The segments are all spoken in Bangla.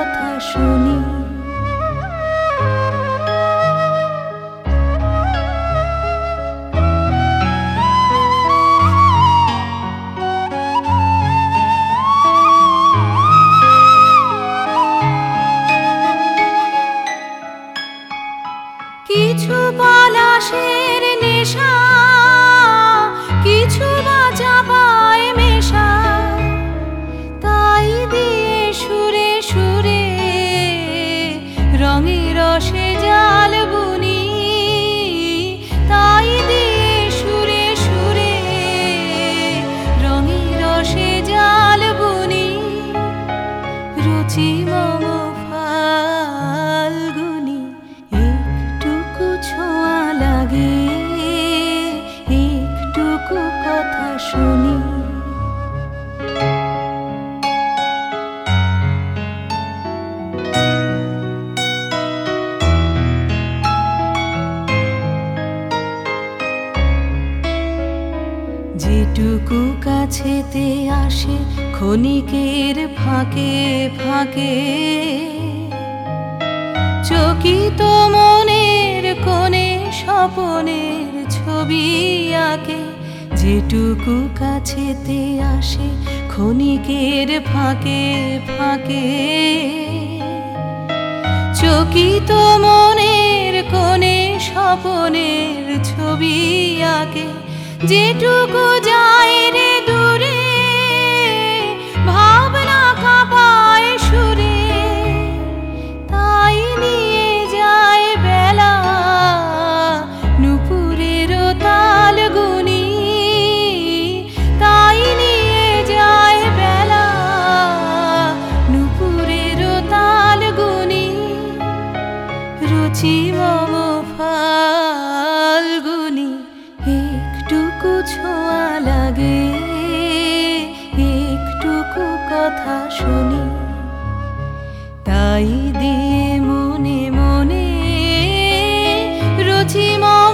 কথা শুনি। কিছু পলাশের নেশা, কিছু বা চাপায় মেশা, তাই দিয়ে সুরে সুরে রঙে রসে জাল বুনি। তাই দিয়ে সুরে সুরে রঙে রসে জাল বুনি। রুচি মম ফাল্গুনি, একটুকু ছোঁয়া লাগে, একটুকু কথা শুনি। যেটুকু কাছেতে আসে ক্ষণিকের ফাঁকে ফাঁকে, চকিত মনের কোণে স্বপনের ছবি আঁকে। যেটুকু কাছেতে আসে ক্ষণিকের ফাঁকে ফাঁকে, চকিত মনের কোণে স্বপনের ছবি আঁকে। যেটুকু যায় রে দূরে ভাবনা কাঁপায় সুরে, তাই নিয়ে যায় বেলা নূপুরের তাল গুনি। তাই নিয়ে যায় বেলা নূপুরের তাল গুনি। রুচি মম ফাল্গুনি, একটুকু ছোঁয়া লাগে, একটুকু কথা শুনি। তাই দিয়ে মনে মনে রুচি মম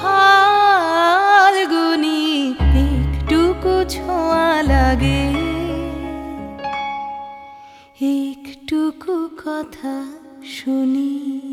ফাল্গুনি, একটুকু ছোঁয়া লাগে, একটুকু কথা শুনি।